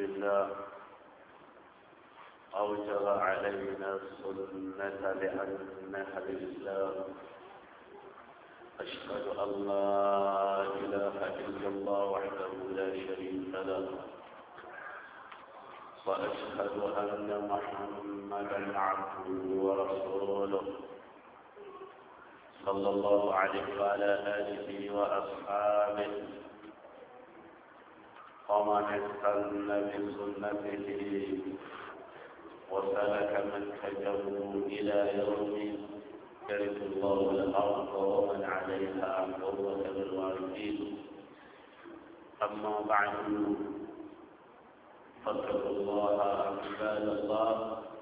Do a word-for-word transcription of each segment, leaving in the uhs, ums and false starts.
لله أوجب علينا السنة لأنها الإسلام. أشهد أن لا إله إلا الله وحده لا شريك له، وأشهد أن محمدا عبده ورسوله صلى الله عليه وعلى آله وأصحابه ومن استنى بسنته وسلك منهجه إلى يوم يرث الله الأرض ومن عليها وهو خير الوارثين. أما بعد فاتقوا الله عباد الله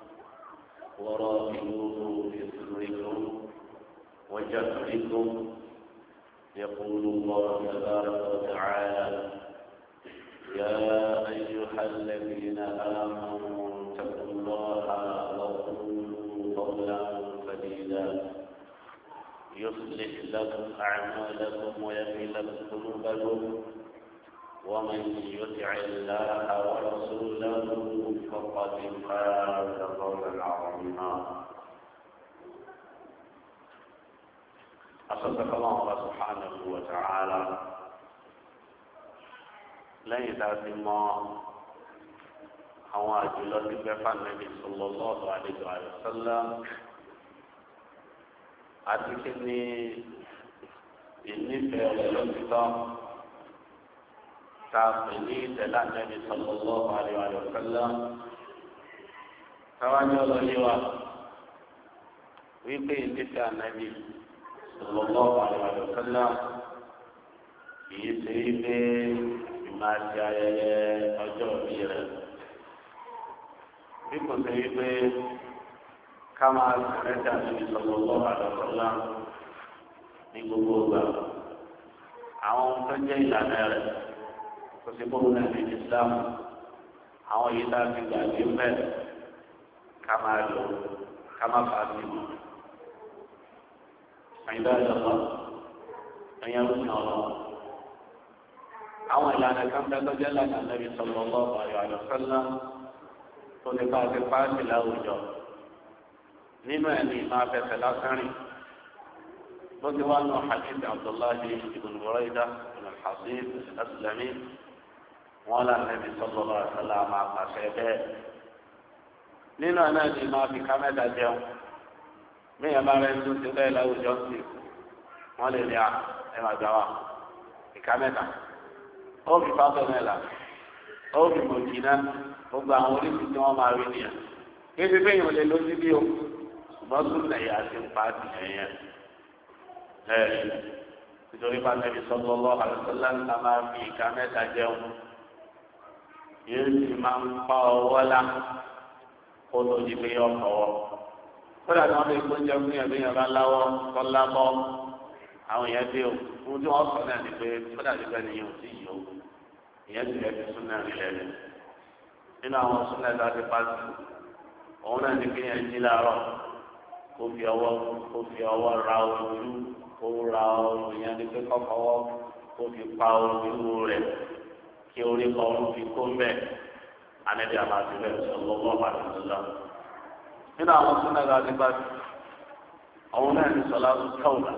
وراقبوه في سركم وجهركم. يقول الله تبارك وتعالى: يا أيها الذين آمنوا اتقوا الله وقولوا قولا سديدا يصلح لكم أعمالكم ويغفر لكم ذنوبكم، ومن يطع الله ورسوله فقد فاز فوزا عظيما. أصدق الله سبحانه وتعالى lẹ́yìn tá a ti mọ àwọn àjùlọ tí gbẹ́fà Nábì sallallahu alaihi wa sallam àti kí ni ìnífẹ̀ẹ́ rẹ̀ lọ́títọ́ tá a pè ní ìtẹ̀lá Nábì sallallahu alaihi wa sallam. káwá ní ọlọ́yẹ wa wípé ìnífẹ̀ẹ́ Nábì sallallahu alaihi wa sallam kìí ṣe wípé máa ṣe ayẹyẹ ọjọ́ òbí rẹ̀, bí kò sí wípé ká máa ṣẹ̀rẹ́jà níbi sallallahu alaihi wasallam ní gbogbo ìgbà. àwọn ohun tó jẹ́ ìlànà rẹ̀ kò sí bóun náà ní Islam, àwọn yìí tá a ti gbàgbé bẹ́ẹ̀ ká máa lò ká má bàa sí i. àyìnbá ìjọba ẹ̀yẹ ń sìn ọlọ́run. àwọn ìlànà kan bẹ tó jẹ́ lànà Nábì sallallahu alaihi wasallam tó lè bá ti pàṣẹ láwùjọ. nínú ẹni máa fẹsẹ̀ lásán rìn bó ti wá nù hadith Abdullahi ibn Buraydah ibn al-Hasib al-Aslami wọn là Nábì sallallahu alaihi wasallam máa pàṣẹ bẹ́ẹ̀. nínú ẹni ẹni máa fi kámẹ́ta jẹun míyàn bá rẹ̀ ń tún ti bẹ́ẹ̀ láwùjọ sí wọn lè rí à ẹ máa gbà wá ìkámẹ́ta. ó fi fáfẹ́ náà là ó fi mọ̀jì náà gbogbo àwọn oríṣi tí wọ́n máa rí nìyẹn. kéde pé èèyàn lè lọ sí bí o ṣùgbọ́n tún lẹ̀yà àti pàtì ẹ̀yẹn. ẹ̀ nítorí bá Nábì sallallahu alaihi wasallam ńlá máa fi ìka mẹ́ta jẹun. yóò sì máa ń pa ọwọ́ lá kó tó di pé yọ ọ̀wọ́. kódà tí wọ́n fi gbóúnjẹ fún yẹn bí yẹn bá láwọ́ tọ́lá bọ́ àwọn èèyàn dé o. ohun tí wọ́n sọ náà ni pé kódà tí bẹ́ẹ̀ ni yóò sì yọ ìyẹn ti rẹ̀ fi súnà rí lẹ́nu. nínú àwọn súnà tó a ti pa sí òun náà ní kí yẹn jí láàárọ̀ kó fi ọwọ́ kó fi ọwọ́ ra ojú kó ra ọrùn yẹn ní pé kọ́kọ́wọ́ kó fi pa ojú rẹ̀ kí orí kọ́ọ̀rù fi kó mbẹ́ anẹ́bí àmàtí bẹ́ẹ̀ sọ̀rọ̀ lọ́wọ́ àdúgbò. nínú àwọn súnà tó a ti pa sí òun náà ní sọlá tọ́wọ̀lá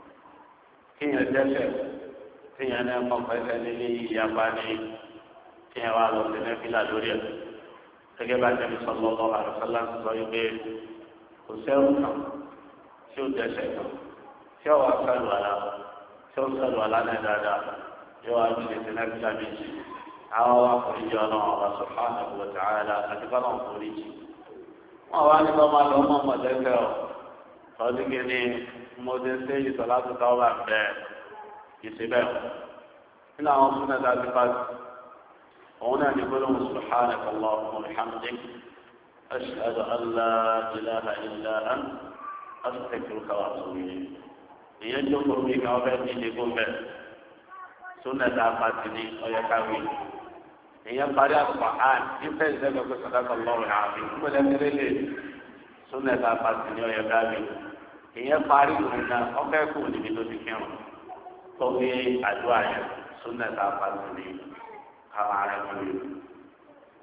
kí yẹn dẹ́sẹ̀ kí yẹn náà mọ̀ pẹ́sẹ́ nílé ìyapa ní kí yẹn wá lọ sí nẹ́fìlà lórí ẹ̀. gẹ́gẹ́ bá Nábì sallallahu alaihi wasallam sọ wípé kò sẹ́rù kan tí ó dẹ́sẹ̀ kan tí ó wà sálù àlá tí ó sálù àlá náà dáadáa yóò wá lórí sí nẹ́fìlà méjì. àwọn wa kò ní jẹ́ ọlọ́run ọba subhanahu wa ta'ala àti bá wọn kò ní jì. wọ́n wá ní bá máa lọ mọ́ mọ̀lẹ́fẹ́ ọ̀ ọdún kìíní mo ti ṣe ìsọ̀lá tó tọ́ wà bẹ́ẹ̀ ìṣẹ̀bẹ̀ nínú àwọn súnà tá a ti bá òun náà ní gbólóhùn subhanaka allahumma wa bihamdik ashhadu an la ilaha illa anta astaghfiruka wa atubu ilayk. ìyẹn jókòó mi kà ọbẹ̀ ní ilé gómìnà súnà tá a bá ti ní ọyọ káwé. ìyẹn parí àpò àn ìfẹ́ ìṣẹ́gun pé sadaqa Allahu al-azim gbọ́dọ̀ tẹ́lẹ̀ súnà tá a bá ti ní ọyọ káwé. ìyẹn parí òun náà ọbẹ̀ kù níbi tó ti kírun. tó gbé àdúrà yẹn súnà tá a bá ti ní káwọn ará ìlú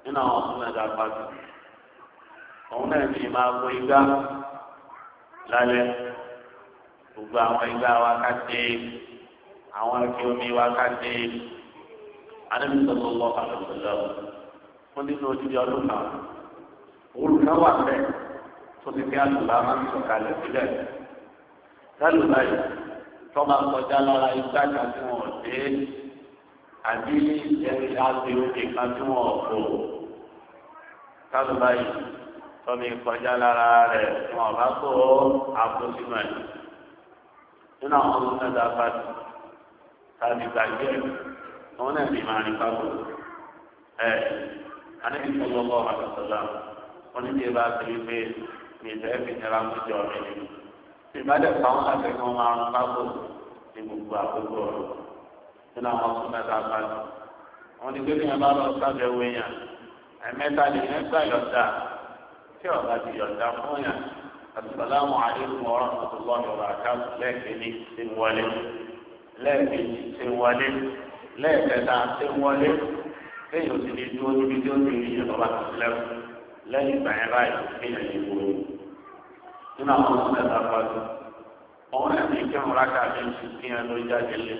nínú àwọn ọ̀sùn mẹ́ta pàtó òun náà ní máa gbó igbá lálẹ́ gbogbo àwọn igbá wa ká dé àwọn ẹgbẹ́ omi wa ká dé Ànábì sallallahu alaihi wasallam fún nínú odidi ọdún kan olùkọ́ wà bẹ́ẹ̀ tó ti fi àlùbá máa ń sọ̀kalẹ̀ sílẹ̀ lálùbá yìí tó máa kọjá lára igbá kan tí wọ́n dé àbí ẹni àti òkè kan tí wọ́n kó lálùbá yìí tó mi kọjá lára rẹ̀ tí wọ́n bá kó àpò sínú ẹ̀ nínú àwọn ọmọ mẹ́ta bá ti tàbí gbàgbé wọn náà ní máa ní pápó ẹ Ànábì sallallahu alaihi wasallam wọn ní bí ẹ bá ti rí pé mi ìfẹ́ fi nira mú jọ mi ni ìbádẹ́ fáwọn akẹ́kọ̀ọ́ máa ń pápó ní gbogbo àkókò ọ̀rọ̀ nínú àwọn ọmọ mẹ́ta bá ti wọn ní pé bí ẹ bá lọ sábẹ́ wéyàn ẹ̀mẹ́ta lè ní gbà yọ̀dá tí ọ̀gá ti yọ̀dá fún yàn Assalamu alaikum wa rahmatullahi wa barakatuh lẹ́ẹ̀kejì ti wọlé lẹ́ẹ̀kejì ti wọlé lẹ́ẹ̀kẹta ti wọlé lẹ́yìn òsì ní dúró níbi tí ó ti rí ìjọba tó lẹ́kùn lẹ́yìn ìgbà yẹn báyìí kéèyàn yìí wúro nínú àwọn ọmọ mẹ́ta pàtó ọ̀hún ẹ̀ ní kírun rákà méjì kéèyàn ló jáde lé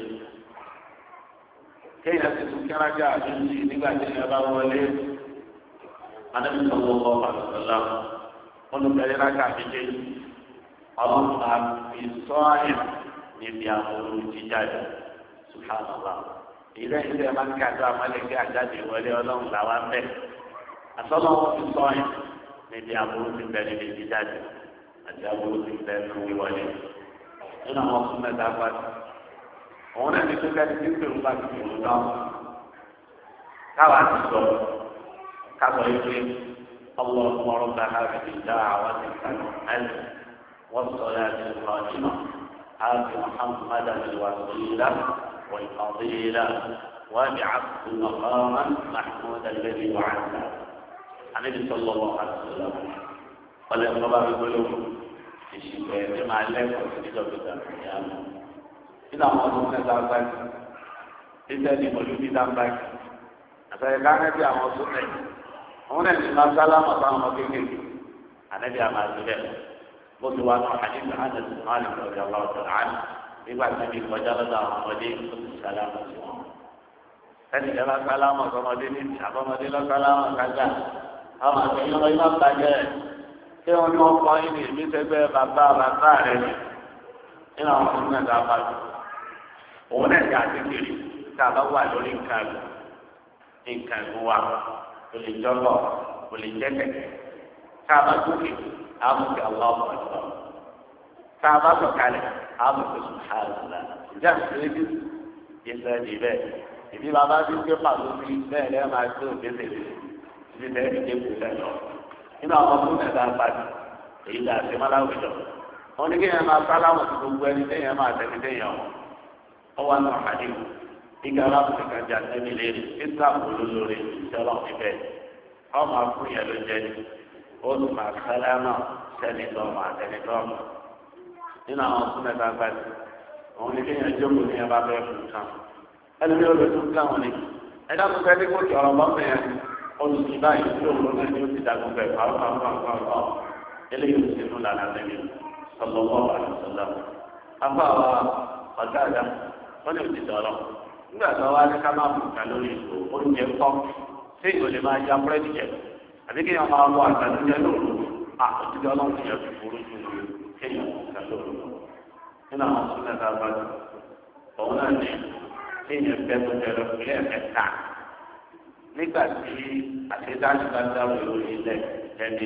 kéèyàn ti tún kí rákà méjì nígbà tí èèyàn bá wọlé Ànábì sallallahu alaihi wasallam olùkẹ́lẹ́ rákà méjèèjì ọlọ́pàá fi sọ àyè níbi àwọn olùjíjáde subhanallah ilé ilé máa ń kájọ amálẹ́gbẹ́ àjáde wọlé ọlọ́run làwọn ń bẹ̀ àtọ́lọ́wọ́ fi sọ àyè níbi àwọn olùjíjáde níbi jíjáde àti àwọn olùjíjáde nínú wíwọlé nínú àwọn ọkùnrin mẹ́ta pàtó òun náà ní pípẹ́ tí pé ń bá ti fi òun náà káwa ti sọ káwa ìwé. اللهم رب هذه الدعوة الحسنة والصلاة القائمة آت محمدا الوسيلة والفضيلة وابعثه مقاما محمودا الذي وعدته النبي صلى الله عليه وسلم قال الله يقول في شيء مع الله وسيدة القيامة إذا ما كنا ذلك إذا لمولود ذلك فكان في أمر àwọn ẹni máa sálámà bá wọn kékeré ànábì àmàlùbẹ bó ti wà náà àdìgbà àdìgbà máàlì lọ́jọ́ ọlọ́run tó rà á nígbà tí ibi kọjá lọ́dọ̀ àwọn ọmọdé tó ti sálámà sí wọn. ẹnì kan bá sálámà sọmọdé ní àbọmọdé lọ sálámà kájà àwọn àgbẹ̀yìn lọ iná bàjẹ́ kí wọ́n ní wọ́n kọ́ yín ní ìbí sẹ́gbẹ́ bàbá bàbá rẹ̀ nínú àwọn ọmọ mẹ́ta bàjẹ́. òun náà ti àdékèrè tá a bá wà lórí nǹkan nǹkan ìwà olè jọlọ olè jẹkẹ káàbà gòkè àbùkù aláwọ ọjọ káàbà sọ̀kalẹ̀ àbùkù sùhàlùlà ìjà ìṣẹ̀lẹ̀ ìṣẹ̀lẹ̀ ìbẹ ìbí bàbá bí gbé pàtó sí bẹ́ẹ̀ lẹ́yìn máa gbé òkèlè ìbí bẹ́ẹ̀ ní kéwù lẹ́nu nínú àwọn ọmọ mẹ́ta pàdé èyí là sí mọláwùjọ wọn ní kéèyàn máa sálámù sí gbogbo ẹni téèyàn máa tẹ̀lé téèyàn wọn ọwọ́ náà àdéhùn ìgbà aláàbùkù kan jà nẹ́bí léèrè islam olólórí ìṣẹ́lọ̀ níbẹ̀ wọ́n máa fún yẹn ló jẹ́ ní ó sì máa sálámà sẹ́ni lọ́mọ àtẹni lọ́mọ nínú àwọn ọ̀sùn mẹ́ta gbàdé òun ní kéèyàn jókòó ní ẹ̀bá bẹ́ẹ̀ fún kan ẹni bí olè tún káwọn ni ẹ̀dá tó fẹ́ dípò tí ọ̀rọ̀ bọ́ọ̀mù yẹn olùsí báyìí tí òun náà ní ó ti dàgbọ́ bẹ́ẹ̀ pàápàá eléyìí ti nù lànà lẹ́yìn sọlọ́wọ́ àlùsọ̀lá afáwa ọ̀gá àdá wọ́n lè ti dọ̀rọ̀ nígbà tó wá ní ká máa bù ká lórí ìlú oúnjẹ kọ́ tí ìlú lè máa ya búrẹ́dì jẹ àbí kéèyàn máa wọ àtàlùjẹ lóru àtúntò ọlọ́run ti yẹ kó burú ju kéèyàn ká lóru nínú àwọn súnmọ́ ẹ̀ka bá jù òun náà ní kéèyàn bẹ́ tó jẹ lọ sílẹ̀ ẹ̀ka nígbà tí àṣedájú bá dáwọ́ lórí ilẹ̀ ẹni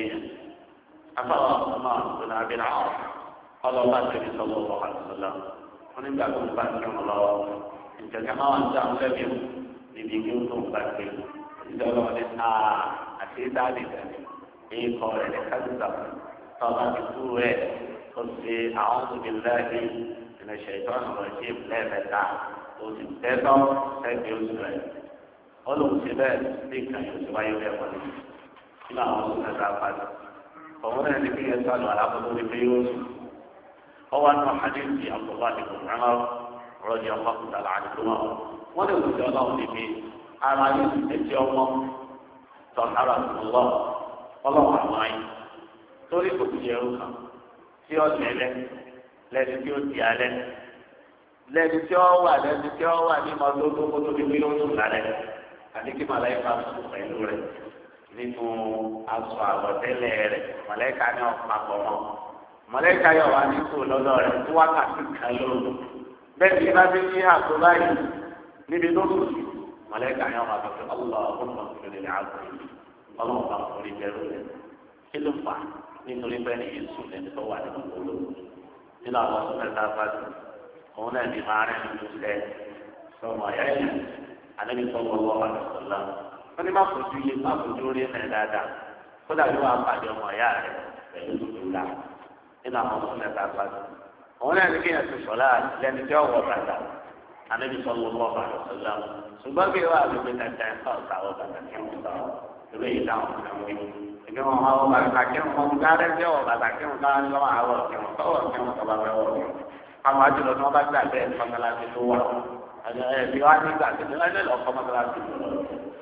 afáwọn ọmọ àtúntò àbílà ọlọ́ba tẹ̀lé sọ́wọ́ wọ́n àtúntò wọn nígbà tó ń bá ń kí wọn lọ́wọ́ ìjọba máa ń dá wọn lẹ́bi níbi kí ó tó ń bá gbé ìjọba wọn ní ta àti dáàbì tẹ̀lé èyí kọ́ rẹ̀ ní kájúta tọ́ba ti kú rẹ̀ ó ṣe àwọn tóbi lẹ́yìn ìrìnàṣẹ́ ìtọ́nù rẹ̀ ṣe lẹ́ẹ̀mẹ́ta ó sì tẹ́tọ́ sẹ́gbẹ̀ẹ́ oṣù rẹ̀ ó lóun ṣe bẹ́ẹ̀ bí nǹkan yóò ti wáyé bẹ́ẹ̀ wọlé nínú àwọn oṣù mẹ́ta padà òun náà ní kí ẹ sálọ alákòóso ní pé yóò sùn ọwọ́ àti àdéhùn àbúrò àti kòmùrán rọ́ọ̀dì ọmọ kùtà láàdúgbò wọn lè wùdí ọlọ́run níbi ara yìí ẹ̀jẹ̀ ọmọ tọ̀hárà lọ ọlọ́wọ́ àwọn ayé torí kò sí ẹrú kan tí ó lẹ́lẹ́ lẹ́ni tí ó di alẹ́ lẹ́ni tí ó wà lẹ́ni tí ó wà ní mọ́tòtò kótó ní bí ó sùn lálẹ́ àti kí màláìka sùn pẹ̀lú rẹ̀ nínú aṣọ àwọ̀tẹ́lẹ̀ rẹ̀ màláìka ní ọ̀pọ̀ mọ́ màláìka yọ̀ wá ní kó lọ́dọ̀ rẹ̀ tí wákàtí kan lóru bẹ́ẹ̀ ni bá ti ní àgbo báyìí níbi tó sùn màláìka yọ̀ wá sọ pé ọlọ́ọ̀hún ọ̀gbìn lè àgbo ọlọ́run bá forí jẹ́rú rẹ̀ kí ló fà nítorí bẹ́ẹ̀ ni yéésù lẹ́ni tó wà nínú gbòòrò nínú àwọn sọ́mẹ́ta fásitì òun náà ní máa rẹ̀ nínú ilẹ̀ sọmọ ẹ̀yà ẹ̀yà alẹ́bí sọ́mọ ọwọ́ àdùsọ̀lá wọ́n ní má fojú yé má fojú rí ẹ̀ dáadáa kódà yóò wá pàdé ọmọ ẹ̀yà rẹ̀ pẹ̀lú ìlà nínú àwọn sọ́mẹ́ta fásitì òun náà ní kéèyàn ti sọ̀lá lẹ́ni tí ọwọ́ bàtà alẹ́bí sọ́mọ ọwọ́ àdùsọ̀lá ṣùgbọ́n bí wàá lóbi dandan ẹ̀ fà ọ̀tà ọ̀tà kí wọ́n sọ ìwé ìdáhùn ìdáhùn ìgbẹ́ wọn máa wọ bàtà kí wọn ká lẹ́sẹ̀ wọ bàtà kí wọn ká lọ́wọ́ àwọ̀ kí wọn tọwọ́ kí wọn tọba fẹ́ wọ̀ àwọn àjùlọ tí wọn bá gbà bẹ́ẹ̀ mọ́tàlásí tó wà ẹ̀ẹ́dì wá nígbà tí wọn lè lọ kọ́ mọ́tàlásí tó lọ.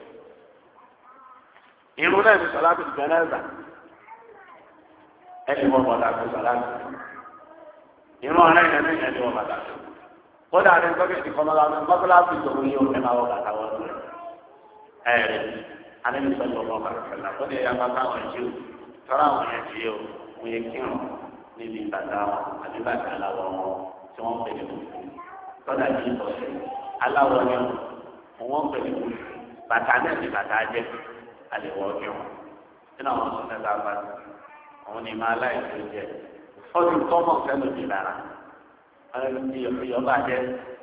irun náà ní sọlá tó gbẹ náà gbà ẹni wọ bàtà tó sọlá tó irun ọ̀rẹ́ yẹn ní ẹni wọ bàtà tó kódà ní gbọ́dọ̀ mọ́tàlásí tó wọlé òun ẹ̀ máa wọ bàtà wọ́n tó ẹ̀ẹ́dì alẹ́mi sọ̀rọ̀ ọmọ bàtàlá tó lè yàgbá káwọn ẹ̀jẹ̀ o tọ́ra àwọn ẹ̀jẹ̀ o wọ́n yẹ kírun níbi bàtà wọn àbí bàtà aláwọ̀ wọn tí wọ́n pè ní kùkù tọ́jà yìí sọ̀rọ̀ aláwọ̀ ni wọ́n pè ní kùkù bàtà náà ní bàtà jẹ́ àlèwọ̀ kírun nínú àwọn sọ̀rọ̀ ẹ̀ka bá àwọn ní máa láì tó jẹ́ ọdún tọ́mọ̀ fẹ́lẹ̀ mi lára ìyọ̀bà jẹ́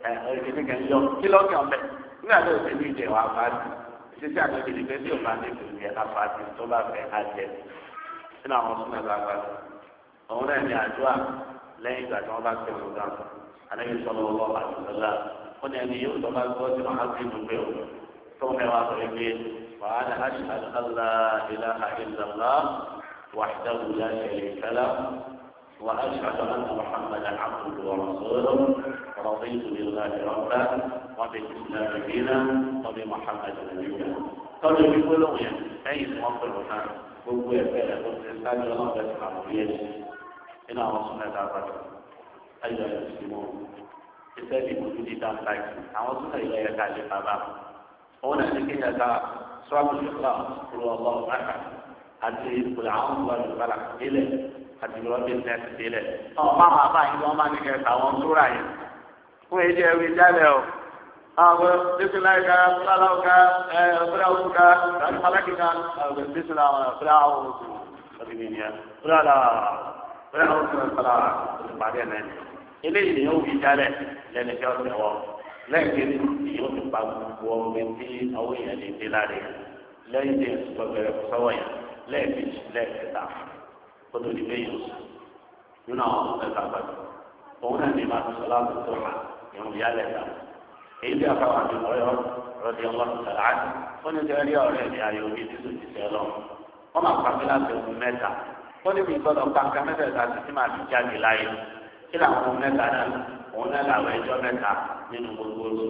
ẹ̀ títí àgbẹ̀bí pé bí o bá ní ìlú yẹn afáàtì tó bá fẹ́ á jẹ nínú àwọn súnmọ́ ẹ̀ka àgbà òun náà ní àdúrà lẹ́yìn ìgbà tí wọ́n bá tẹ̀ wọ́n dáhùn àlejò sọ̀rọ̀ ọlọ́ àdúrà ó ní ẹni yóò tó bá gbọ́ tí wọ́n á ti mú pé o tó ń mẹ́wàá sọ pé wàhálà ashhadu an la ilaha illallah wahdahu la sharika lahu wa ashhadu anna muhammadan abduhu wa rasuluhu رضيت بالله ربا وبالإسلام دينا وبمحمد نبيا قالوا يقولون أي موقف الوطن gbogbo ẹgbẹ́ rẹ̀ tó ti sáájú ọlọ́run bẹ́ẹ̀ sọ̀rọ̀ àwọn yẹn nínú àwọn súnmọ́ ẹ̀dá àbájọ ayọ̀ ẹ̀ sì mọ́ iṣẹ́ ìdìbò tó di dáhùn láìsí àwọn súnmọ́ ìlú ẹ̀yẹ ká lè bàbá òun náà ní kéèyàn ká sọ́ọ̀bù ṣùgbọ́n kúrò ọlọ́run náà àti ìpìlẹ̀ àwọn ọmọ ìbára délẹ̀ àti ìrọ́bí nẹ́ẹ̀sì délẹ̀ ọ̀ máa máa bá yín wọ́n máa ní kẹta àwọn súrà yẹn fún èdè ẹ̀rí jálẹ̀ ọ̀ àwọn bísíláìka fúláláwùká fúláwùká alákìká bísílá fúláwùká ọ̀dìmìnìyà fúlálà fúláwùká fúlá ìpàdé ẹ̀ eléyìí ni yóò fi jálẹ̀ lẹ́nu tí ó ti wọ̀ lẹ́yìn tí yóò ti pa gbogbo ọmọ tí àwọn èèyàn lè dé láre lẹ́yìn tí yóò bẹ̀rẹ̀ sọ́wọ́ yẹn lẹ́ẹ̀kejì lẹ́ẹ̀kẹta kó tó di bẹ́ẹ̀ yóò sùn nínú àwọn ọmọ ẹ̀ka pàtó òun náà ní máa sọ láti tó hà ìrùn yálẹ̀ ta èyí tí a fà wà ní ọ̀rẹ́ rọ̀dí ọlọ́run sọ̀rọ̀ àti wọ́n ní sẹ́rí ọ̀rẹ́ ní ayé omi tí tòun ti sẹ́ lọ wọ́n máa pàṣẹ láti ohun mẹ́ta wọ́n ní bí gbọ́dọ̀ pàṣẹ mẹ́tẹ̀ẹ̀ta ti ti máa fi jáde láyé kí làwọn ohun mẹ́ta náà òun náà làwọn ẹjọ́ mẹ́ta nínú gbogbo oṣù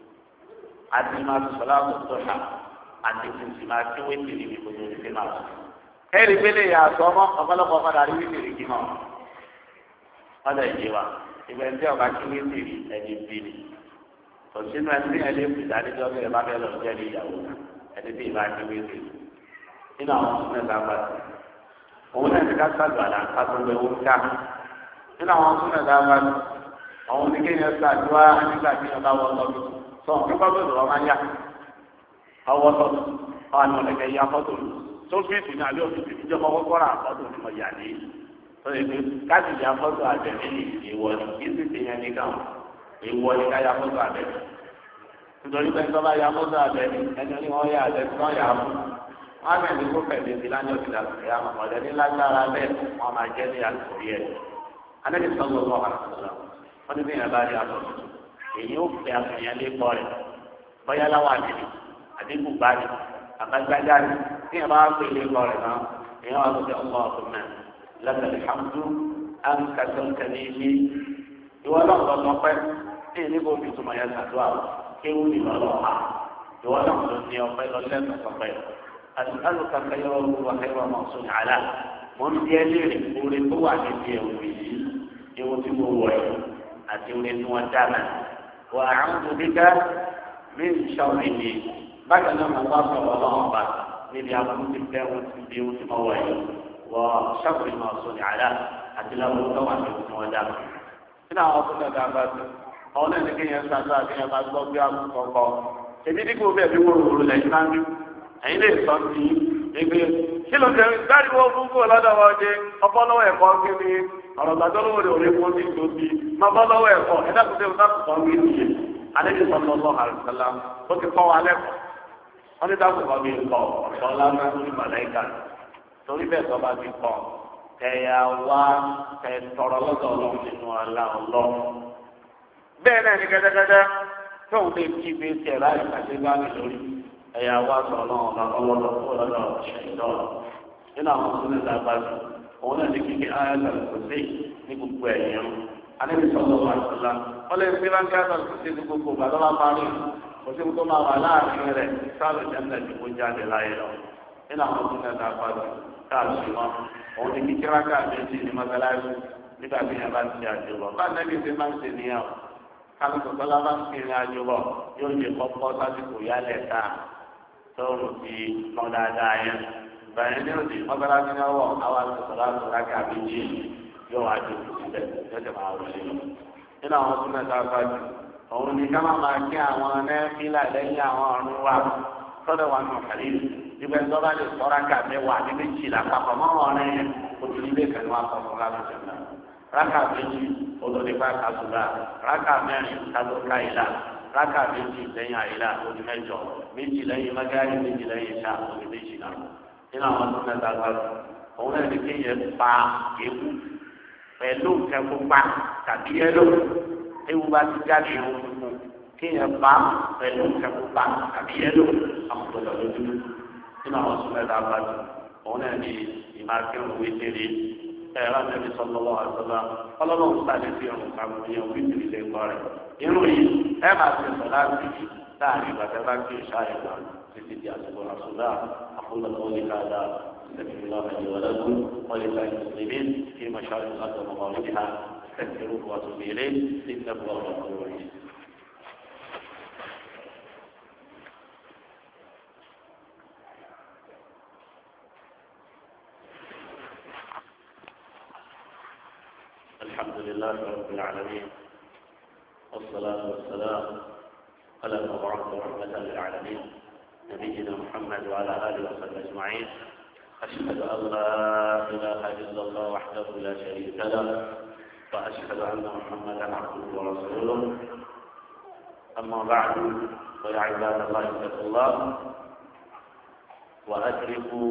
àti máa sọ láti tó hà àti kìsì máa kí wé tìrì ní gbogbo oṣù máa sọ. ẹ̀rí pélé yàtọ̀ ọmọ ọ̀pọ̀lọpọ̀ padà rí wíìtìrì kí mọ́ ọ̀dọ̀ ìdí wa ìgbẹ́ tí ọba kí wíìtìrì ẹni bí ni òsínú ẹni tí ẹni fi ìdánilẹ́jọ́ bí ẹ bá fẹ́ lọ jẹ́ ní ìyàwó ẹni tí ìbá kí wíìtìrì nínú àwọn ọmọ mẹ́ta bá ti òun náà ti ká sàgbà là ká tó lọ ewu ká nínú àwọn ọmọ mẹ́ta bá ti àwọn oníkéyàn sàdúrà nígbà tí ọba wọ sọ́dún sọ nípa tó lọ́ọ́ máa yá ọwọ́ sọ́dún ọ̀nà ọ̀lẹ́kẹ̀ yá fọ́tò tó fíìsì ní alẹ́ òfìsì ìjọba kọ́kọ́ rà fọ́tò ní mo yà ní tó yẹ pé káàdì yá fọ́tò àbẹ̀mí ìwọ ni kí sì ti yẹn nìkan ìwọ ni ká yá fọ́tò àbẹ̀mí nítorí pé nígbà bá yá fọ́tò àbẹ̀mí ẹni ní wọ́n yá àbẹ̀mí wọ́n yà fún wọn á bẹ̀rẹ̀ kó fẹ̀lẹ́ sí lánàá òkìlà ìyá ọ̀dẹ́ ní lágbára bẹ́ẹ̀ wọ́n máa jẹ́ ní àlùkò yẹn alẹ́ sọ́gbọ́n lọ́wọ́ àlùkò wọ́n ní bẹ́ẹ̀ bá rí àtọ̀ èyí ó fẹ́ àfihàn lé kọ́ rẹ̀ bọ́yá láwọn àdìrí àdínkù bá rí àbájáde rí tí yẹn bá pè lé kọ́ rẹ̀ náà èyàn wà lóde ọmọ ọ̀tún náà lẹ́sẹ̀ ìhàmdú àǹkàtúnkẹ́ ní ilé ìwọ náà lọ sọ pé tí yẹn níbo fi túmọ̀ yẹn sàdúrà kéwù ní lọ́lọ́ ha ìwọ náà lọ ní ọpẹ́ lọ lẹ́sẹ̀ sọ pé أسألك خيره وخير ما صنع له wọ́n bí ẹlẹ́rìí orí tó wà níbi ẹ̀wù yìí ewu tí mo wọ̀ yìí àti orí tí wọ́n dáná wà àwọn òbíkà mí ń ṣàwọn èdè bákan náà mo bá sọ̀rọ̀ ọlọ́run bá níbi àbúrò ti fẹ́ wọn ti bí ewu tí mo wọ̀ yìí wọ ṣàkùnrin máa sọ ní àlá àti lábúrò tó wà níbi tí wọ́n dáná. nínú àwọn tó dàgbà bá tó àwọn náà ní kí yẹn sàtọ́ àti yẹn bá gbọ́ bí àkọ́kọ́ èmi dípò bẹ́ẹ̀ bí wọ́n rò lẹ́yìn máa ń bí ẹ̀yin lè sọ sí ẹgbẹ́ kí ló dé dáríwọ́ fún kó lọ́dọ̀ wọn jẹ ọbọ̀ lọ́wọ́ ẹ̀kọ́ kí ni ọ̀rọ̀ gbàdọ́ lọ́wọ́ rẹ̀ òní fún ti tó bí máa bọ́ lọ́wọ́ ẹ̀kọ́ ẹ̀dá kò tẹ́ ọ̀dà kò wí nìyẹ alẹ́bí sọ̀tọ̀ lọ́ àrùsọ̀lá ó ti kọ́ wa lẹ́kọ̀ọ́ wọ́n ní dákò kọ́ mi kọ́ ọ̀sọ́ lásán ní màláìkà torí bẹ́ẹ̀ tó bá ti kọ́ ẹ̀yà wá ẹ̀ tọrọ lọ́dọ̀ ọlọ́run nínú ọlá ọlọ́run bẹ́ẹ̀ náà ní kẹ́tẹ́kẹ́tẹ́ tóun lè kí ibi tiẹ̀ láì pàṣẹ bá mi lórí ẹ̀yà wá sọ̀rọ̀ ọ̀la ọlọ́dọ̀ kó lọ́dọ̀ ṣẹ̀dọ̀ nínú àwọn súnlẹ̀ lágbàdo òun náà ní kíkí ayáta lùkùsí ní gbogbo ẹ̀yìn alẹ́bí sọ̀rọ̀ wà sọ̀la wọ́n lè fi ránkì ayáta lùkùsí ní gbogbo gbàdọ́ bá parí kò sí tó máa wà láàrin rẹ̀ sáàlù jẹ́ńdà tí kò jáde láyé lọ nínú àwọn súnlẹ̀ lágbàdo káàsì wọn òun ní kíkí ránkì àbẹ́sì ní mọ́tàláṣí nígbà tí yẹn bá ti àjò lọ bá nẹ́bí ti máa ń ṣe níyàwó kálukú tọ́lá bá ń fi àjò lọ yóò ṣe kọ́kọ́ sásìkò yálẹ̀ ká tóòrùn ti mọ dáadáa yẹn bẹ́ẹ̀ ní òdì mọ́tàláṣí náà wọ̀ àwọn àtúntò láti àbíjì yóò wá ju síbẹ̀ yóò tẹ̀ máa wọlé lọ. nínú àwọn tó mẹ́ta fájú òun ni ká má máa kí àwọn nẹ́ẹ̀fílà lẹ́yìn àwọn ọ̀run wa sọ́dọ̀ wa nù kàlí ìgbẹ́ tó bá lè sọ́ra ká mẹ́wàá ní méjìlá papọ̀ mọ́ ọ̀rẹ́ yẹn kó ti ní bẹ́ẹ̀ kẹ́ni wá sọ fún láti raka méjì olódìpá kásùlá raka mẹ́rin kásùlá ìlà raka méjì lẹ́yìn àyílà odi mẹ́jọ méjì lẹ́yìn mẹgáàrí méjì lẹ́yìn ìṣá odi méjì náà nínú àwọn tó mẹ́ta gbàgbọ́ òun náà ní kéèyàn pa ewu pẹ̀lú kẹkọọpa tàbí yẹlò ewu bá ti jáde ewu fún kéèyàn pa pẹ̀lú kẹkọọpa tàbí yẹlò àkùtọ̀lọ̀ lójú nínú àwọn tó mẹ́ta gbàgbọ́ òun náà ní ìmákẹ́wò wéjèrè ẹ̀rọ àti sọlọ́wọ́ àtọ́lá ọlọ́run sáré sí ọ̀run kàmú yẹn òbí tìrì lè kọ́ rẹ̀. irú yìí ẹ máa ti sọ láti yìí láàrin ìgbàgbẹ́ bá kí ìṣá ẹ̀ lọ títí di àsìkò àṣùlá àkúlọ̀ tó lè káàdá ìṣẹ̀lẹ̀ ìlànà ìwọlẹ́kùn wọ́n lè ka ìmùsùlùmí kí mọ̀ṣáàlú láti ọmọ ọ̀rọ̀ ìhà ẹ̀sìn ìrúkọ àtúnbíyẹlé sí ìtẹ́kùn ọ̀rọ̀ ọ̀rọ̀ yìí. الحمد لله رب العالمين والصلاة والسلام على المبعوث رحمة للعالمين نبينا محمد وعلى آله وصحبه أجمعين أشهد أن لا إله إلا الله وحده لا شريك له وأشهد أن محمدا عبده ورسوله أما بعد فيا عباد الله اتقوا الله وأدركوا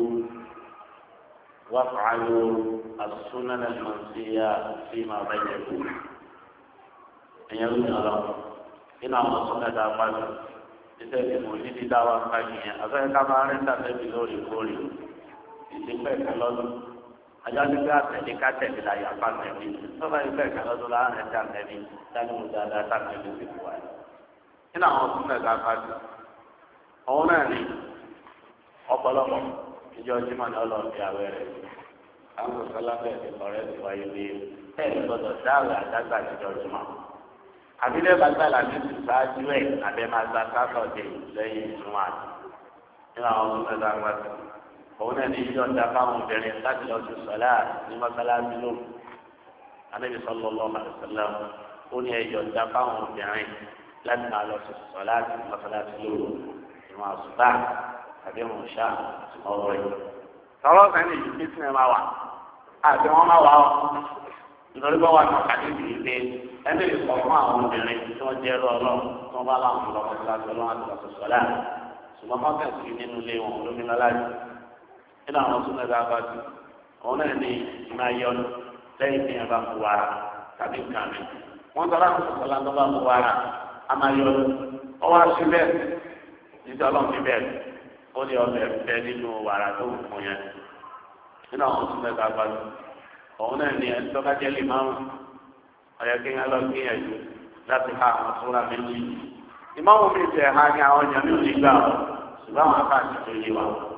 وافعلوا السنن المنسية فيما بينكم أن يكون الله إن الله سنة أقوال إذا موجود دعوة كاجية أذا كما أنت تبلوري كوري ìdípẹ́ ìkẹlọ́dún ajásí pé àtẹ̀lé kátẹ̀lé la yà fà tẹ̀lé tọ́ba ìfẹ́ ìkẹlọ́dún láàrin ẹ̀dá tẹ̀lé dání mo dáadáa sàtẹ̀lé sí ìwà yìí. nínú àwọn ọdún mẹ́ta fájú òun náà ní ọ̀pọ̀lọpọ̀ ìjọ jimá ní ọlọ́ọ̀dẹ àwẹ̀ rẹ̀ àwọn sọlá bẹ́ẹ̀ ti kọ̀rẹ́ ti wáyé bí ẹ̀ gbọ́dọ̀ dáwẹ̀ àdágbà ìjọ jimá. àbílẹ̀ bàtà làbí ti sáájú ẹ̀ àbẹ́ máa gba sátọ̀dé lẹ́yìn ìjùmọ̀ àti nínú àwọn ọdún mẹ́ta fájú òun náà ní ìjọ ọjà fáwọn obìnrin láti lọ sí sọlá ní mọ́sálásí ló anábì sallallahu alaihi wasallam ó ní ìjọ ọjà fáwọn obìnrin láti máa lọ sí sọlá ní mọ́sálásí ló ìwọ̀n àṣùbà àbí ìwọ̀n ṣá ọ̀rọ̀ yìí. sọ̀rọ̀ sẹ́ni yìí bí sinmi máa wà àti wọ́n máa wà ọ́ nítorí bá wà ní ọ̀kadì yìí pé ẹni lè sọ fún àwọn obìnrin tí wọ́n jẹ́ lọ́ọ̀lọ́ tí wọ́n bá láwọn lọ mọ́sálásí ọlọ́run àti lọ́sọ̀ sọlá ṣùgbọ́n mọ́kànsí nínú ilé wọn lómìnira láti nínú àwọn tó mẹ́ta bá ti òun náà ní máa yọ lẹ́yìn tí yẹn bá fún wàrà tàbí nǹkan mi wọ́n tọ́lá tó sọ̀tọ̀ láti bá fún wàrà a máa yọ ọwọ́ àti bẹ́ẹ̀ níta ọlọ́run ti bẹ́ẹ̀ ó ní ọbẹ̀ bẹ́ nínú wàrà tó fún yẹn nínú àwọn tó mẹ́ta bá ti òun náà ní ẹni tó bá jẹ́ lè máa ń ọ̀yẹ́ kí yẹn lọ gbìyànjú láti ha àwọn fúnra méjì ìmáwó mi tẹ̀ ha ní àwọn èèyàn mi ò ní gbà ṣùgbọ́n àwọn afáàtì tó yé wa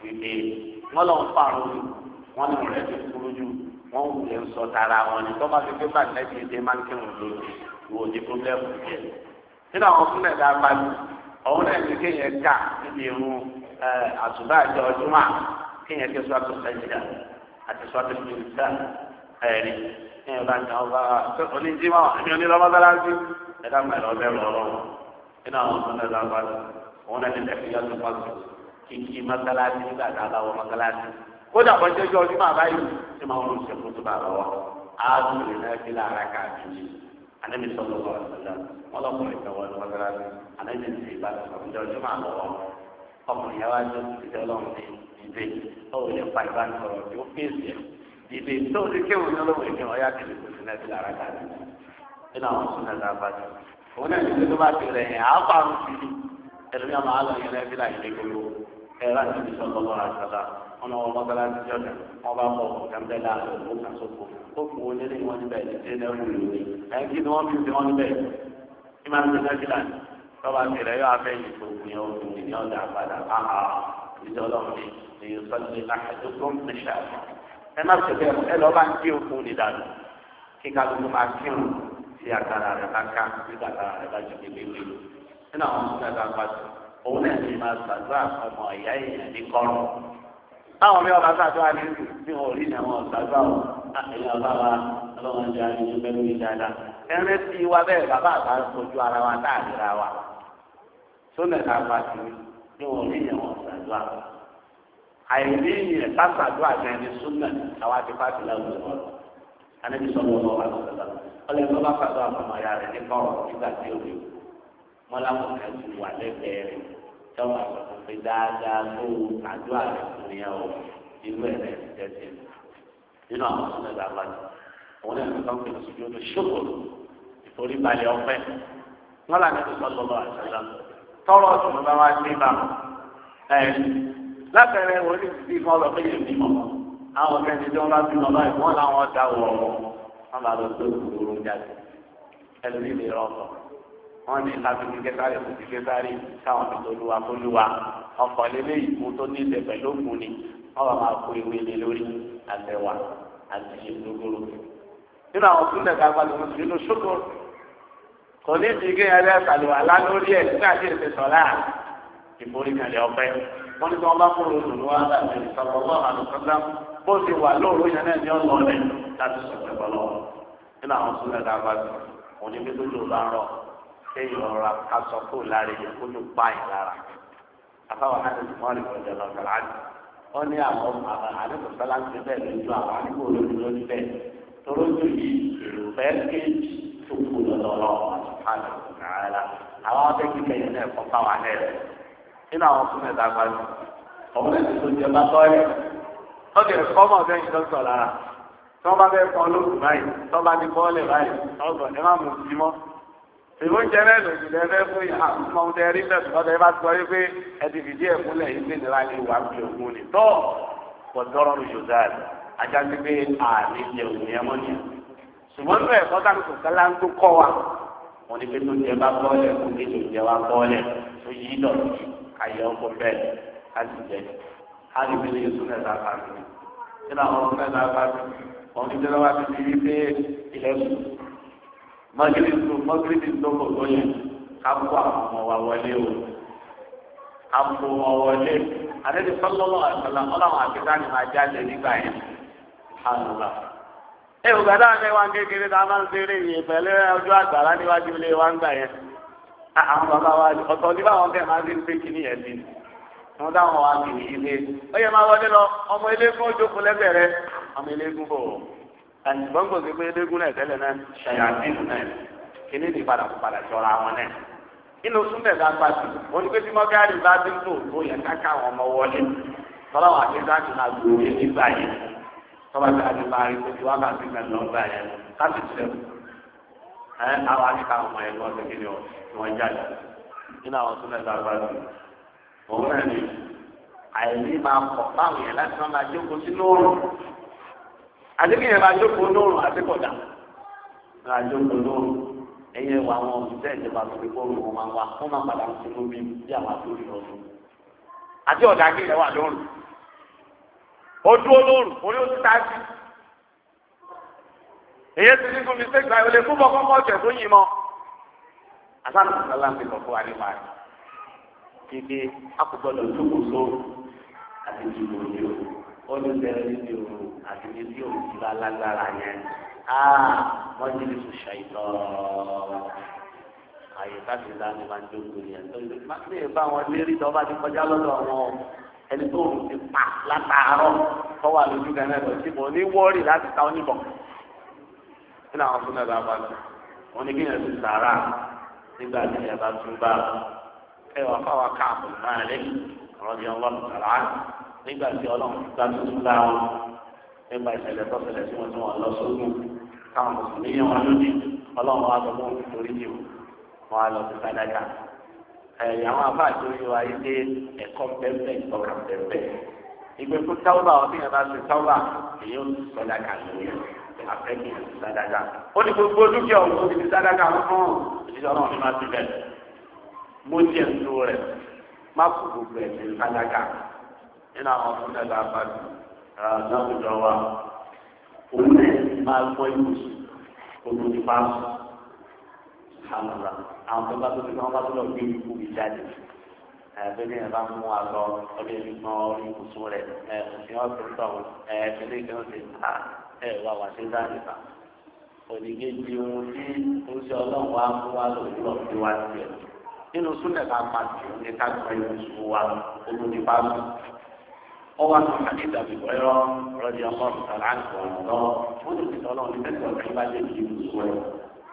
ìdè wọn lọ ń pààrọ̀ wọn ní rẹ̀ ti kúrú jù wọn wù lè sọ tara wọn ni tó bá fi pé bàtà ẹbí ìdè máa ń kírun lójú ìwò di pọblẹ́mù yẹn nínú àwọn fúnlẹ̀ dá pàdé ọ̀hún náà ní kéèyàn ká níbi irun àtúbà àjọ ọdúnmá kéèyàn ké sọ́tò sẹ́yìdà àti sọ́tò ìgbìnsá ẹ̀rí kéèyàn bá ń tàn ọba oníjìmọ̀ ẹ̀mí onílọ́mọdálásí ẹ̀dá mẹ́rin ọbẹ̀ rọrọ̀ nínú àwọn fúnlẹ̀ dá pàdé ọ̀hún náà ní tẹ̀síyá tó pàṣẹ kíkí mọ́sálásí nígbà tá a bá wọ mọ́sálásí kódà bọ́jọ́jọ́ ọdún máa báyìí tí máa ń lọ ṣe fún tó bá lọ́wọ́ áàdùn náà fi lára káàkiri anabi sọlọ lọ ọsọlá wọn lọkùnrin kan wọn lọ sára anabi ti ìbá ọjọ́ ọjọ́ máa lọ́wọ́ ọkùnrin yẹn wá jọ ìdílé Ọlọ́run ní ìdè ọwọ́ ilẹ̀ pa ìbánisọ̀rọ̀ tí ó fèsì ẹ ìdè tó ti kéwọn ní Ọlọ́run ìkẹwọn ọyá kìlì kò sí náà fi lára káàkiri nínú àwọn sún náà dáa bàjẹ́ òun náà ìdílé tó bá ti rẹ yẹn àá fàrùn sí i ẹlòmíà máa lọ yẹn náà fi láyé gbogbo ẹ láti fi sọlọ lọ àṣàlá ọ̀nà ọmọ gbọ́dọ̀ ti jọ̀dá wọn bá bọ̀ kàńtẹ́ láàrin òkú kan sóko ó fún wọn nílé wọn níbẹ̀ ní ṣé náà wù lórí ẹ̀yìn kí ni wọ́n fi wọn níbẹ̀ kí máa ń ṣe náà sílẹ̀ tọ́ba tẹ̀lé yóò afẹ́yìn tó kù yẹn òkú ní ọ̀dà padà áhà ìjọ ọlọ́run ní èyí sọ́lé àjọ tó ń ṣe ẹ má ṣe bẹ́ẹ̀ ẹ lọ́ọ́ bá ń kí òkú ní dànù kí kálukú máa kírun sí àkàrà rẹ̀ bá ká nígbà àkàrà rẹ̀ bá ju kékeré nínú àwọn ọmọ òun náà ní máa ṣàdúrà ọmọ ìyá èèyàn ní kọ́rọ̀ táwọn mi ọba ṣàdúrà ní bí wọn ò rí ní àwọn ṣàdúrà wọn àtẹ̀yìn ọba wa ọlọ́run jẹ́ àríyìn pẹ̀lú ìdáadáa ẹrẹ́ tí wa bẹ́ẹ̀ bàbá àgbà kojú ara wa táàdìra wa sólẹ̀ ká bá ti bí wọn ò rí ní àwọn ṣàdúrà àìrí yẹn ká ṣàdúrà gan ní súnà àwa ti fà sílẹ̀ òun wọn anábì sọ̀rọ̀ wọn wà lọ́sọ̀lá ọlẹ́gbẹ́ bá ṣàdúrà fún ọmọ ya rẹ̀ ní kọ́rọ̀ nígbà tí ò mọ́láwọ́ kan ti wà lẹ́gbẹ̀ẹ́ rẹ̀ tọ́wọ́ àgbàdo pé dáadáa tó àdúrà rẹ̀ fún yẹn o irú ẹ̀ rẹ̀ tẹ̀sí nínú àwọn ọ̀sán ẹ̀dá wájú òun náà nìkan pè lọ́sọ̀jú ọdún ṣòkòrò ìforíbalẹ̀ ọ̀fẹ́ wọn là ní ìsọ lọ́wọ́ àṣàlá tọrọ ọ̀sùn bá wá sí ibà ẹ̀ látẹ̀rẹ̀ wọ́n ní ti kọ́ lọ péye bímọ àwọn kẹ́ni tí wọ́n bá bímọ báyìí wọ́n làwọn dá wọ̀ wọ́n bá lọ tó kúrò jáde ẹlòmí lè rọ̀ọ̀tọ̀ wọ́n ní lábẹ́bí kẹsàrí kò sí kẹsàrí káwọn tó lùwà kó lùwà ọkọ̀ lélẹ́ ìkú tó ní ìṣẹ̀ pẹ̀lú òkun ni wọ́n bá máa kó ewé lé lórí àtẹ̀wà àti ìṣègùrù. nínú àwọn tó lẹ̀ka gbàdúrà mọ̀ nínú ṣókò kò ní ti gé ẹlẹ́ àtàlùwà lá lórí ẹ̀ nígbà tí èsì sọ̀lá ìforíkalẹ̀ ọ̀pẹ wọ́n ní kí wọ́n bá kó lóṣù lọ́wọ́ àti ìsọ̀rọ̀ àlùsọ̀lá bó ti wà lóòrò yẹn náà ní ọ̀nà rẹ̀ láti sọ̀tẹ̀ bọ́lọ́ nínú àwọn tó lẹ̀ka gbàdúrà wọ́n ní bí tó lò bá ń rọ̀ kéyìn ọ̀rọ̀ aṣọ kó lára yẹn kó ló pa yẹn lára afáwọn àdéhùn mọ́rin ìgbọ̀jọ lọ sọ̀rọ̀ àdé wọ́n ní àwọn àdéhùn sọ́lá ń ṣe bẹ́ẹ̀ lójú àwọn àdéhùn olójú lójú bẹ́ẹ̀ torójú yìí èrò bẹ́ẹ̀ kéjì tó kú lọ́dọọlọ́ àṣùpáàlà nàárà àwọn ọdẹ kíkẹ́ yẹn náà kọ́ fáwọn alẹ́ rẹ̀ nínú àwọn fún ẹ̀dá gbájú ọ̀hún ẹ̀sìn tó jẹ bá tọ́lẹ̀ ọ̀gẹ̀ kọ́mọ̀ bẹ́yìn tó sọ̀ lára tí wọ́n bá fẹ́ kọ́ lóògùn báyìí tí wọ́n bá ní bọ́ọ̀lẹ̀ báyìí ọgbọ̀n ẹ má mú sí mọ́ ìwé ń jẹrẹ lòdì lẹfẹ fún yà ọmọ ọdẹ rí bẹ́ẹ̀ tọdọ ẹ bá sọ yìí pé ẹ ti fìdí ẹ múlẹ̀ yìí pé nira ni wàá fi ògùn ni tọ pọtọrọ ní yòóza rẹ ajá sí pé àní jẹ ògùn yẹn mọ nìyẹn ṣùgbọ́n ní ẹ̀kọ́ tá a kò kálá ń tó kọ́ wa wọn ni pé tó jẹ bá bọ́ọ̀lẹ̀ kó kí tó jẹ wá bọ́ọ̀lẹ̀ tó yí lọ ayé ọkọ bẹ́ẹ̀ á sì jẹ á lè fi lè sún ẹ̀dá bá mi nínú àwọn sún ẹ̀dá bá mi wọn ní tẹ́lẹ̀ wá ti di wípé ilẹ̀ sùn mọ́gírìtì mọ́gírìtì tó kò tó yẹn ká kó àwọn ọmọ wa wọlé o ká kó wọn wọlé àdéhùn sọlọ́lọ́ àtàlà ọlọ́run àtìká ni máa jáde nígbà yẹn àlùbà. ẹ ò gbàdá ní wa kékeré tá a máa ń ṣeré yìí pẹ̀lú ọjọ́ àgbàrá níwájú ilé wa ń gbà yẹn. àwọn bàbá wa ọ̀tọ̀ ní báwọn bẹ́ẹ̀ máa ń gbé kíní yẹn sí wọn dáhùn wa kì í ilé ó yẹ máa wọlé lọ ọmọ eléégún ojókòó lẹ́bẹ̀rẹ̀ ọmọ eléégún bò àtìgbọ́n kò sí pé eléégún náà tẹ́lẹ̀ náà ṣàyàtìlù náà kíní ní padà kó padà jọra wọn náà inú súnbẹ̀ bá pàṣẹ wọn ni pé tí mọ́gàrí bá ti ń tò tó yẹ káká àwọn ọmọ wọlé tọ́lá wà ní sáà tún àgbò orí nígbà yẹn tọ́lá tí a ti máa rí kojú wákàtí mẹ́rin lọ́gbà yẹn káṣí tilẹ̀ ẹ àwọn àṣìká ọmọ yẹn lọ́ọ́ sẹ́kẹ́ ni wọ́n jáde nínú àwọn súnbẹ̀ bá pàṣẹ òun náà ni àìní máa pọ̀ báwọn yẹn láti máa máa jókòó sí lóòrùn àdébí yẹn máa jókòó lóòrùn àtikọ̀dà máa jókòó lóòrùn ẹ̀yẹ wà wọn òṣìṣẹ́ ìjọba tó fi kóòrùn wọn máa wà wọ́n máa padà ń sinú bí bí àwọn àtúntò lọ fún un àti ọ̀dà kí ẹ wà lóòrùn ó dúró lóru orí ó ti táàgì èyí ti ní fún mi sẹ́gbà ìwọlé fún bọ́ kọ́kọ́ ọ̀jẹ̀ tó yìí mọ́ àtàlù sọlá ń fi kọ̀ fún wa nípa rẹ̀ kíkẹ́ akọ̀gbọ́dọ̀ jókòó sóòrù àti ìdìbò ní o ó ní bẹ̀rẹ̀ níbi òru àti níbi òru ti bá lágbára yẹn áà wọ́n jí ní sùn ṣàìtọ́ àyè káfí láti máa ń jókòó yẹn tó lè bá wọn lérí tó bá ti kọjá lọ́dọ̀ wọn ẹni tó rù ti pa látàárọ̀ tó wà lójú gánà lọ sí mo ní wọ́ọ̀rì láti ta oníbọ̀ nínú àwọn fúnẹ̀ bá bá lọ wọn ní kí yẹn ti sàárà nígbà tí yẹn bá tún bá ẹ wà fáwọn káàbù náà lé ọ̀rọ̀ di ọlọ́run sàrà nígbà tí ọlọ́run bá tún bá wọn nígbà ìṣẹ̀lẹ̀ tó ṣẹlẹ̀ sí wọn tí wọ́n lọ sógun káwọn mùsùlùmí yẹn wọn lódì ọlọ́run wa sọ fún òun torí jù wọn á lọ sí sàdájà ẹ̀yà àwọn afá àti orí wa yìí dé ẹ̀kọ́ pẹ́pẹ́ ìtọ́ka pẹ́pẹ́ ìgbẹ́ fún táwùbà wọn bí yẹn bá ṣe táwùbà èyí ó sọdá kà lóye àfẹ́kì sàdájà ó ní gbogbo dúkìá òun ó ti fi sàdájà fún ìdílé ọlọ́run ní má ti bẹ̀ mo jẹ́ ń lo rẹ̀ má kó gbogbo ẹ̀ sí sàdájà nínú àwọn ọmọdé ẹ̀dá àbájú láwùjọ wa òun náà máa gbọ́ ìwòsàn olú ní pàṣẹ àmàlà àwọn tó bá tó ti kọ́ bá tó lọ gbé ikú mi jáde ẹ̀ẹ́dẹ́gbẹ́ yẹn bá mú àlọ́ ọdún yẹn gbọ́n orí ibùsùn rẹ̀ ẹ̀ òsìn ọ̀sẹ̀ tọ̀ ẹ̀ẹ́dẹ́gbẹ́ yẹn ó ti ta ẹ̀ wá wá sí dáadé ta oníkejì ohun tí oṣù ọlọ́run wa mú wa lòwúrọ̀ tí wá tiẹ̀ nínú súnlẹ̀ ká máa tì ní ká gbọ́ ibùsùn wa olú ní pàṣẹ. ọwọ́ àti àdìsá bìbọ̀ ẹ̀rọ rọ́ọ̀dì ọmọ ìtàlá àti ọ̀rọ̀ wọ́n ti sọ ọlọ́run ní mẹ́tọ̀ ọ̀rẹ́ bá lè fi ìbùsùn rẹ̀.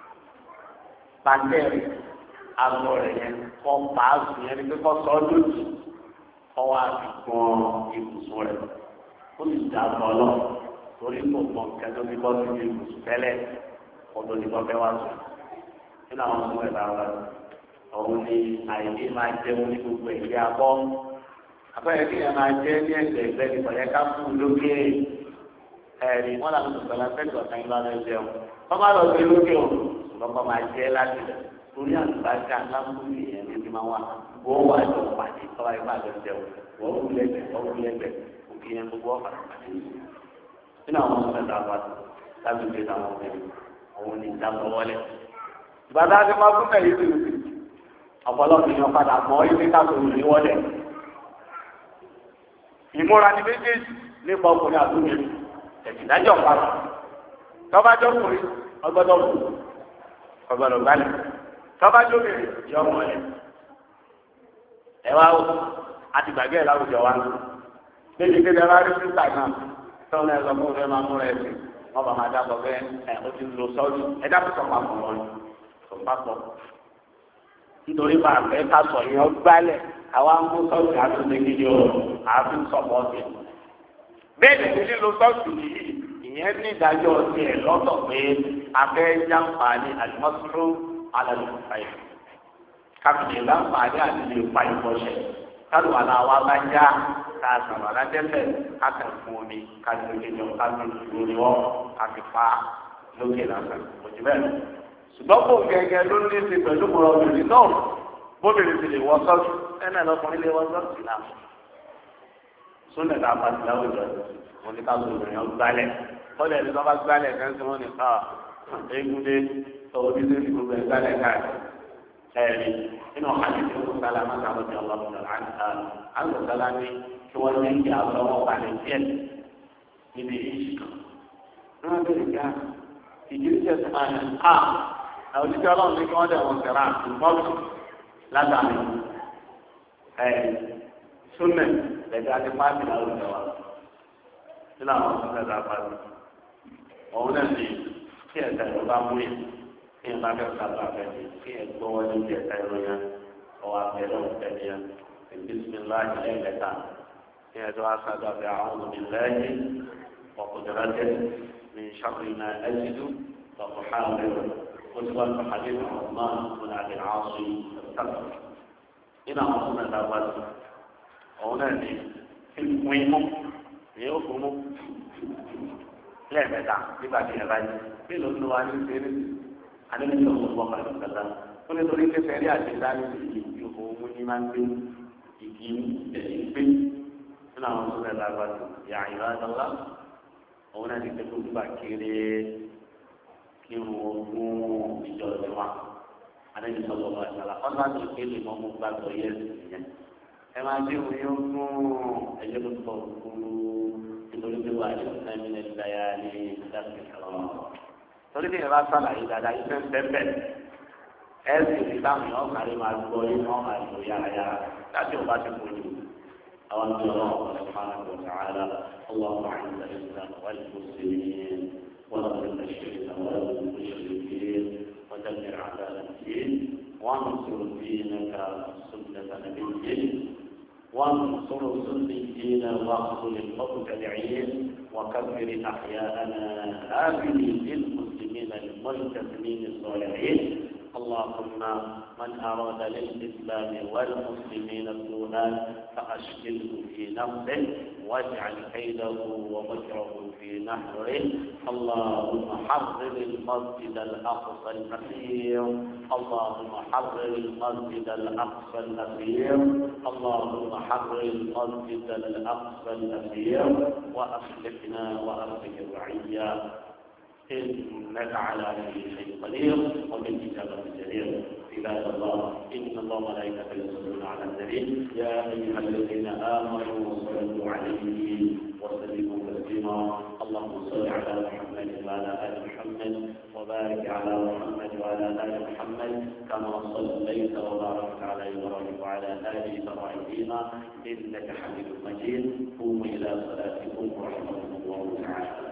pàtẹ́rì alọ́ rẹ̀ yẹn kọ́ pàásù yẹn ní pípọ́ sọ lójì ọwọ́ àti gbọ́n ìbùsùn rẹ̀ ó sì dá sọ lọ torí kò mọ kẹjọ bí bọ́ọ̀lù ní ìbùsùn tẹ́lẹ̀ ọdún ní bọ́ọ̀fẹ́ wá sùn nínú àwọn ọmọ ẹ̀dá wa òun ni àìní máa jẹun ní gbogbo ìgbé abọ́ àbẹ́rẹ́ kí ẹ máa jẹ́ ní ẹgbẹ́ ìgbẹ́ ní pẹ̀lẹ́ ká fún un lókè ẹ̀rí wọn làwọn sọ̀tọ̀ la fẹ́ gbọ̀tàn yín lọ́dọ̀ jẹun wọ́n máa lọ sí lókè o lọ́kọ́ máa jẹ́ láti rẹ̀ torí àlùbáṣà lábúlé yẹn ní ti máa wà wọ́n wà jọ pàdé tọ́wá ipá lọ jẹun wọ́n wú lẹ́gbẹ̀ẹ́ wọ́n wú lẹ́gbẹ̀ẹ́ òkè yẹn gbogbo ọ̀pá pàdé nínú àwọn ọmọ ẹ̀dá wa láti gbé àwọn ọmọ ẹ̀dá òun ní ìdáàbò wọlé ìbàdàn àti máa fún ẹ̀yìn tó lùsì ọ̀pọ̀lọpọ̀ èèyàn padà mọ́ ibi káàkiri ní wọlé ìmúra ní méjèèjì nípa ọkùnrin àdúgbò ẹ̀sìndájọ́ pàrọ̀ tọ́bájọ́ ọkùnrin ọgbọ́dọ̀ kù ọgbọ́dọ̀ gbálẹ̀ tọ́bájọ́ obìnrin yọ ọmọ ẹ̀ ẹ wá o àti gbàgbé ẹ̀ láwùjọ wa lébi kéde wá rí sísà náà tọ́wọ́n náà sọ fún un fẹ́ máa múra ẹ̀ sí wọ́n bá máa dábọ̀ pé ẹ̀ ó ti lo sọ́ọ́dún ẹ dábọ̀ sọ papọ̀ wọn sọ papọ̀ nítorí bá a fẹ́ ká sọ yẹn gbálẹ̀ àwa ń mú sọ́ọ̀tì àtúnṣe gidi o àfi ń sọ̀pọ̀tì. bẹ́ẹ̀ ni lílo sọ́ọ̀tì yìí ìyẹn ní ìdájọ́ tiẹ̀ lọ́tọ̀ pé abẹ́ jàǹfààní àlùmọ́sọ́rọ́ alàlùfáì. káfíńtì láǹfààní àti lè pa ìbọ̀ṣẹ̀ kálù àlàwà bá já ká sọ̀rọ̀ aládẹ́fẹ̀ ká kàn fún omi ká lè kéjọ ká lè lórí wọn ká fi pa lókè lásán òjì bẹ́ẹ̀. ṣùgbọ́n kò gẹ́gẹ́ ló ní ti pẹ̀lú mọ̀rọ̀ obìnrin náà bóbìnrin ti lè wọ sọ́ọ̀tì ẹnì ẹlọkùnrin lè wọ sọ́ọ̀tì náà súnlẹ̀ náà bá ti láwùjọ wọn ní ká ló obìnrin ọ gbálẹ̀ kọ́lẹ̀ ẹni tó bá gbálẹ̀ kẹ́sì wọn ní ká eégúndé ọwọ́ bí sẹ́ni gbogbo ẹ̀ gbálẹ̀ káàkiri ẹ̀rí nínú àdìsí ọkọ̀ sálá máa sábà ti ọlọ́run náà àwọn sálá ní kí wọ́n ní kí àwọn ọmọ balẹ̀ díẹ̀ níbi ìṣì kan wọ́n bẹ̀rẹ̀ ká ìjíríṣẹ́ tó máa ń ká àwọn òṣìṣẹ́ ọlọ́run ní kí wọ́n dẹ̀ wọ́n sẹ̀rà àtúntọ́lù látàrí ẹ̀ súnmẹ̀ lẹ́gbẹ̀ẹ́ àti pàṣẹ láwùjọ wa nínú àwọn súnmẹ̀ lápapọ̀ òun náà ní kí ẹ̀ka ìlú bá mú yẹn kí ẹ̀ bá fẹ́ sábà fẹ́ kí ẹ̀ gbọ́ wọlé kí ẹ̀ka ìlú yẹn ọwọ́ abẹ́rẹ́ òfẹ́ yẹn bisimilahi ẹ̀ẹ́dẹ́ta kí ẹ̀ tó wá sábà fẹ́ àwọn olùdílẹ́yìn ọ̀kùnrin من شر ما أجد فأحاول وسوى الحديث عثمان بن عبد العاصي الثقفي إلى عاصمة الأول هناك في المهم يوم لا بدع لبعض الأبد في الأسلوب السير عن النبي صلى الله عليه وسلم كل طريق سريع الإنسان يقوم من من يجيب يجيب أنا أقول لك يا عباد الله هنا تكتب بكير كم وقوم بجوجوا أنا صلى الله عليه وسلم الله تقول ما مبارك وياه أما تقول يوم أجل الطاقور تقول بواجب من الليالي ذات الحرام تقول لي ما صار إذا لا يسمى ببل هذه الكلام يوم على ما تقول يوم على يا يا لا تقول تقول أو أن الله سبحانه وتعالى اللهم أعز الإسلام والمسلمين وأذل الشرك والمشركين ودمر أعداء الدين وانصر دينك سنة نبيك وانصر سنتين واخذل المبتدعين وكبر أحياءنا آمنين للمسلمين الملتزمين الصالحين اللهم من أراد للإسلام والمسلمين سوءا فأشغله في نفسه واجعل كيده ومكره في نحره اللهم حرر المسجد الأقصى الأخير اللهم حرر المسجد الأقصى الأخير اللهم حرر المسجد الأقصى الأخير وأصلحنا وأصلح الرعية إنك على كل شيء قدير وبالكتابة جدير عباد الله إن الله وملائكته يصلون على النبي يا أيها الذين آمنوا صلوا عليه وسلموا تسليما اللهم صل على محمد وعلى آل محمد وبارك على محمد وعلى آل محمد كما صليت وباركت على إبراهيم وعلى آل إبراهيم إنك حميد مجيد قوموا إلى صلاتكم ورحمة الله تعالى.